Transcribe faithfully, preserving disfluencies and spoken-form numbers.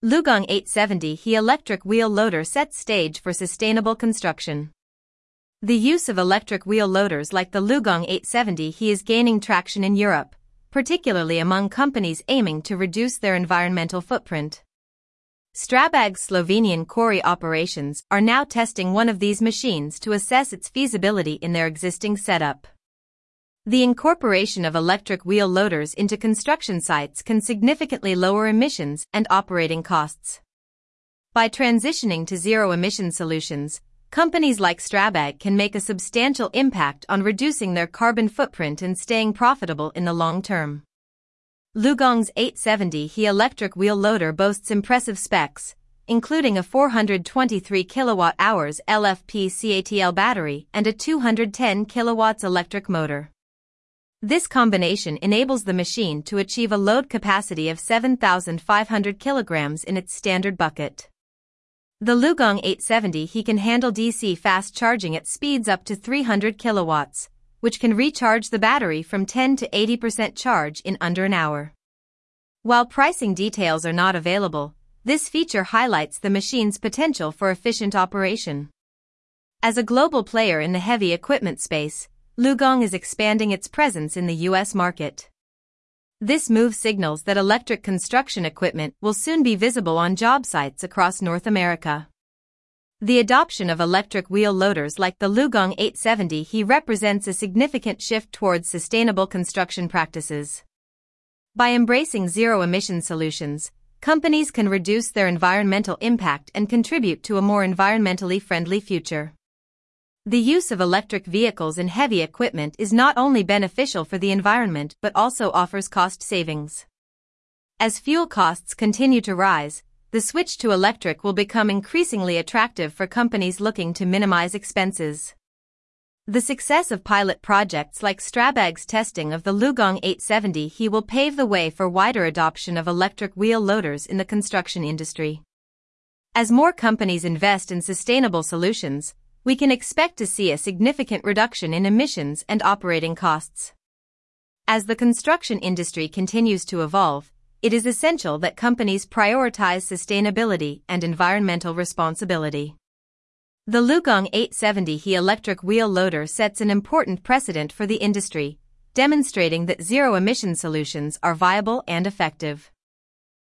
Lugong eight seventy He electric wheel loader sets stage for sustainable construction. The use of electric wheel loaders like the Lugong eight seventy He is gaining traction in Europe, particularly among companies aiming to reduce their environmental footprint. Strabag's Slovenian quarry operations are now testing one of these machines to assess its feasibility in their existing setup. The incorporation of electric wheel loaders into construction sites can significantly lower emissions and operating costs. By transitioning to zero-emission solutions, companies like Strabag can make a substantial impact on reducing their carbon footprint and staying profitable in the long term. Lugong's eight seventy He electric wheel loader boasts impressive specs, including a four hundred twenty-three kilowatt hours L F P C A T L battery and a two hundred ten kilowatts electric motor. This combination enables the machine to achieve a load capacity of seven thousand five hundred kilograms in its standard bucket. The Lugong eight seventy He can handle D C fast charging at speeds up to three hundred kilowatts, which can recharge the battery from ten to eighty percent charge in under an hour. While pricing details are not available, this feature highlights the machine's potential for efficient operation. As a global player in the heavy equipment space, Lugong is expanding its presence in the U S market. This move signals that electric construction equipment will soon be visible on job sites across North America. The adoption of electric wheel loaders like the Lugong eight seventy He represents a significant shift towards sustainable construction practices. By embracing zero-emission solutions, companies can reduce their environmental impact and contribute to a more environmentally friendly future. The use of electric vehicles in heavy equipment is not only beneficial for the environment but also offers cost savings. As fuel costs continue to rise, the switch to electric will become increasingly attractive for companies looking to minimize expenses. The success of pilot projects like Strabag's testing of the Lugong eight seventy He will pave the way for wider adoption of electric wheel loaders in the construction industry. As more companies invest in sustainable solutions, we can expect to see a significant reduction in emissions and operating costs. As the construction industry continues to evolve, it is essential that companies prioritize sustainability and environmental responsibility. The Lugong eight seventy He electric wheel loader sets an important precedent for the industry, demonstrating that zero-emission solutions are viable and effective.